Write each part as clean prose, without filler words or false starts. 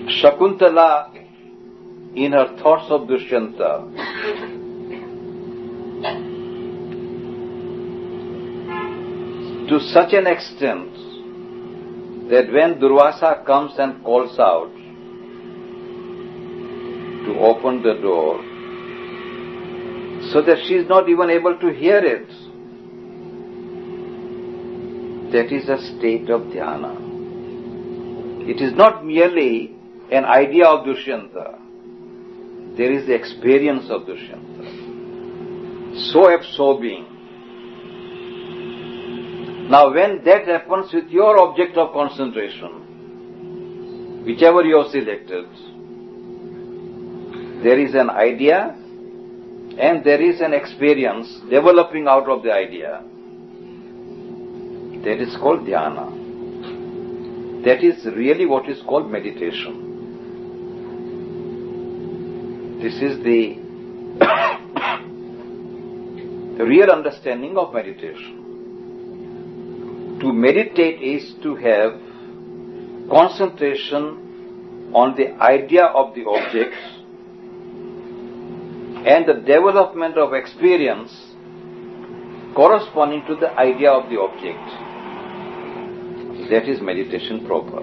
Shakuntala, in her thoughts of Dushyanta, to such an extent that when Durvasa comes and calls out to open the door, so that she is not even able to hear it, that is a state of dhyana. It is not merely an idea of Dushyanta. There is the experience of Dushyanta. So absorbing. Now when that happens with your object of concentration, whichever you have selected, there is an idea and there is an experience developing out of the idea. That is called dhyana. That is really what is called meditation. This is the real understanding of meditation. To meditate is to have concentration on the idea of the object and the development of experience corresponding to the idea of the object. That is meditation proper. Do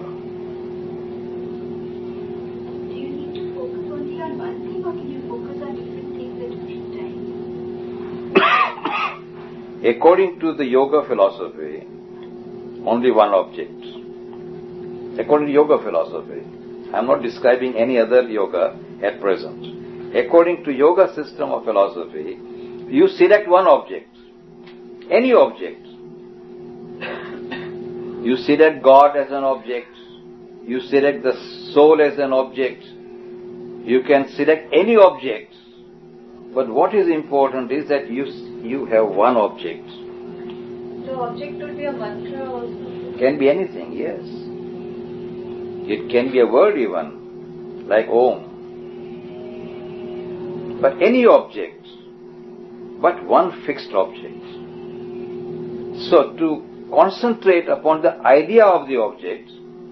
you need to focus only on one thing, or can you focus on different things at different times? According to the yoga philosophy, only one object. According to yoga philosophy, I am not describing any other yoga at present. According to yoga system of philosophy, you select one object, any object. You select God as an object, you select the soul as an object, you can select any object, but what is important is that you have one object. The object would be a mantra also? Can be anything, yes. It can be a word even, like Om. But any object, but one fixed object. So to concentrate upon the idea of the object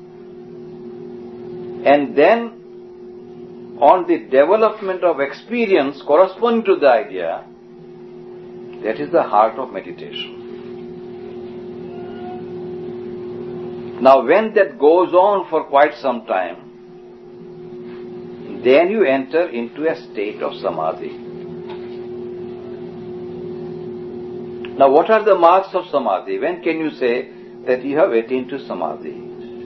and then on the development of experience corresponding to the idea, that is the heart of meditation. Now when that goes on for quite some time, then you enter into a state of samadhi. Now what are the marks of samadhi? When can you say that you have attained to samadhi?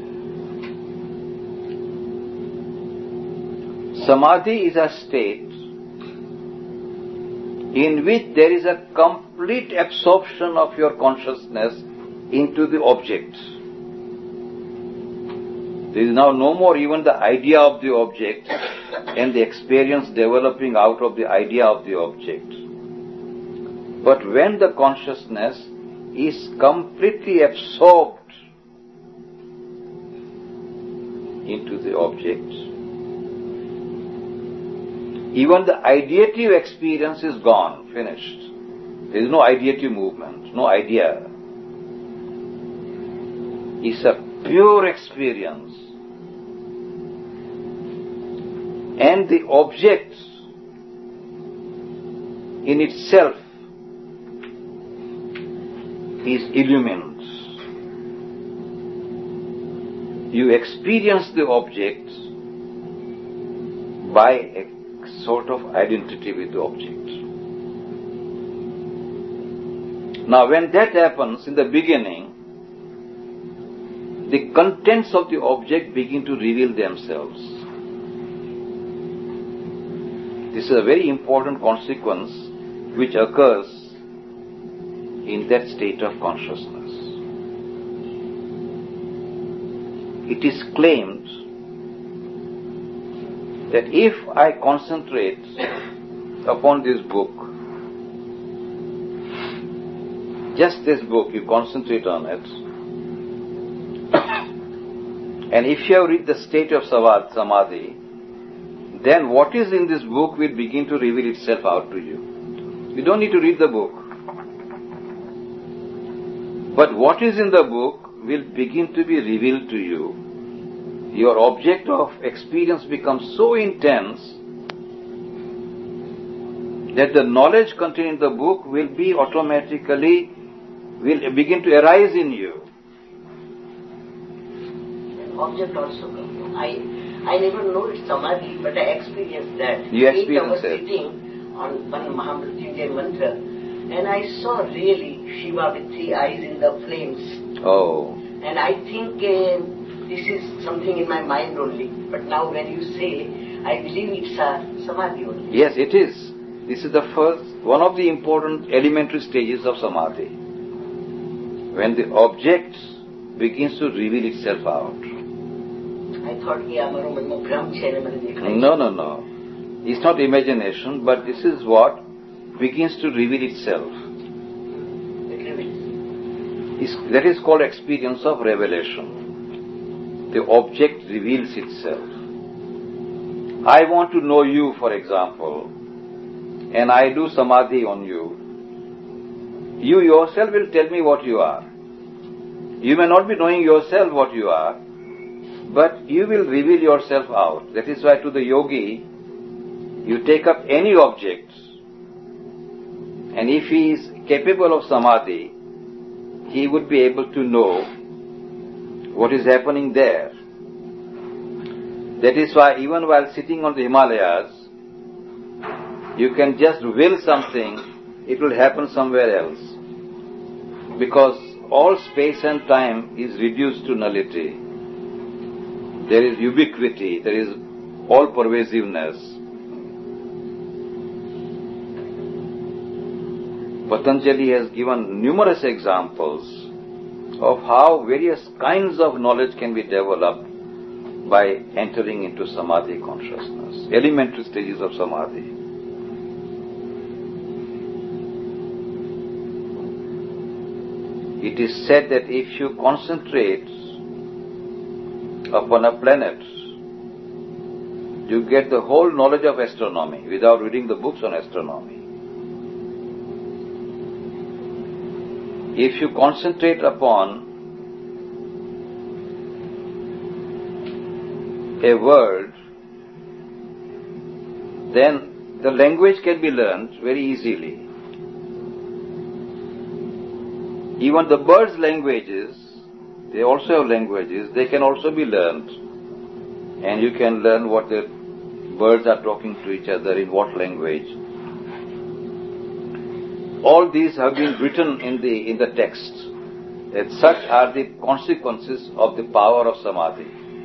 Samadhi is a state in which there is a complete absorption of your consciousness into the object. There is now no more even the idea of the object and the experience developing out of the idea of the object. But when the consciousness is completely absorbed into the object, even the ideative experience is gone, finished. There is no ideative movement, no idea. It's a pure experience. And the object in itself is illumined. You experience the object by a sort of identity with the object. Now when that happens in the beginning, the contents of the object begin to reveal themselves. This is a very important consequence which occurs in that state of consciousness. It is claimed that if I concentrate upon this book, just this book, you concentrate on it, and if you have reached the state of samadhi, then what is in this book will begin to reveal itself out to you. You don't need to read the book. But what is in the book will begin to be revealed to you your object of experience becomes so intense that the knowledge contained in the book will begin to arise in you. Object also comes. I never know it's samadhi, but I experienced that. You experienced I was it. sitting on one Mahamrityunjay mantra, and I saw really Shiva with 3 eyes in the flames. Oh. And I think this is something in my mind only. But now when you say, I believe it's a samadhi only. Yes, it is. This is one of the important elementary stages of samadhi. When the object begins to reveal itself out. I thought No. It's not imagination, but this is what begins to reveal itself. That is called experience of revelation. The object reveals itself. I want to know you, for example, and I do samadhi on you. You yourself will tell me what you are. You may not be knowing yourself what you are, but you will reveal yourself out. That is why to the yogi, you take up any object, and if he is capable of samadhi, he would be able to know what is happening there. That is why even while sitting on the Himalayas, you can just will something, it will happen somewhere else. Because all space and time is reduced to nullity. There is ubiquity, there is all-pervasiveness. Patanjali has given numerous examples of how various kinds of knowledge can be developed by entering into samadhi consciousness, elementary stages of samadhi. It is said that if you concentrate upon a planet, you get the whole knowledge of astronomy without reading the books on astronomy. If you concentrate upon a word, then the language can be learned very easily. Even the birds' languages, they also have languages, they can also be learned. And you can learn what the birds are talking to each other, in what language. All these have been written in the text. That such are the consequences of the power of samadhi.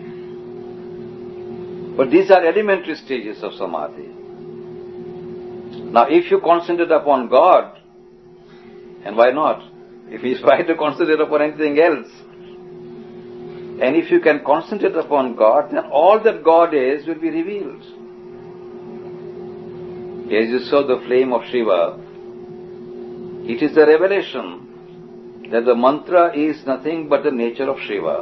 But these are elementary stages of samadhi. Now if you concentrate upon God, and why not? If you try to concentrate upon anything else, and if you can concentrate upon God, then all that God is will be revealed. As you saw the flame of Shiva, it is a revelation that the mantra is nothing but the nature of Shiva.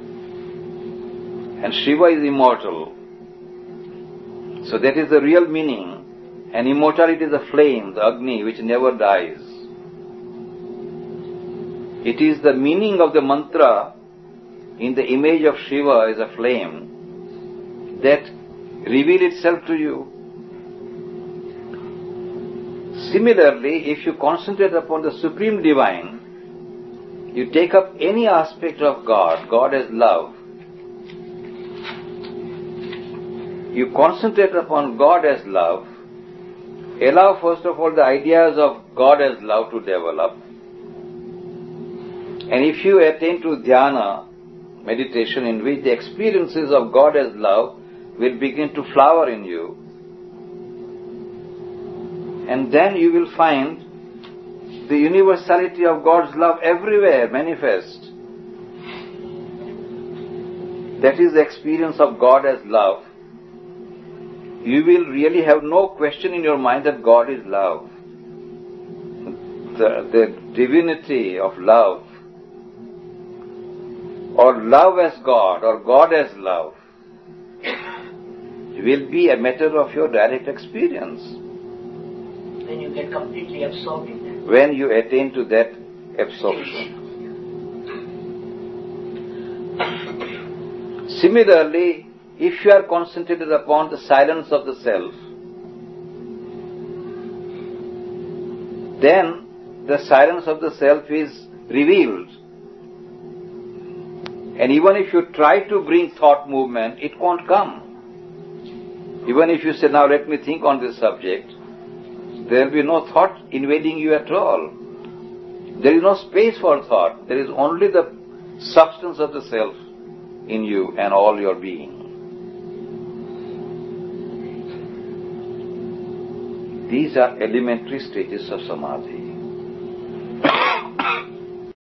And Shiva is immortal. So that is the real meaning. And immortality is a flame, the Agni, which never dies. It is the meaning of the mantra in the image of Shiva as a flame that reveal itself to you. Similarly, if you concentrate upon the Supreme Divine, you take up any aspect of God, God as love, you concentrate upon God as love, allow first of all the ideas of God as love to develop. And if you attain to dhyana, meditation, in which the experiences of God as love will begin to flower in you, and then you will find the universality of God's love everywhere manifest. That is the experience of God as love. You will really have no question in your mind that God is love. The divinity of love, or love as God, or God as love, will be a matter of your direct experience. When you get completely absorbed in that. When you attain to that absorption. Similarly, if you are concentrated upon the silence of the self, then the silence of the self is revealed. And even if you try to bring thought movement, it won't come. Even if you say, now let me think on this subject, there will be no thought invading you at all. There is no space for thought. There is only the substance of the self in you and all your being. These are elementary stages of samadhi.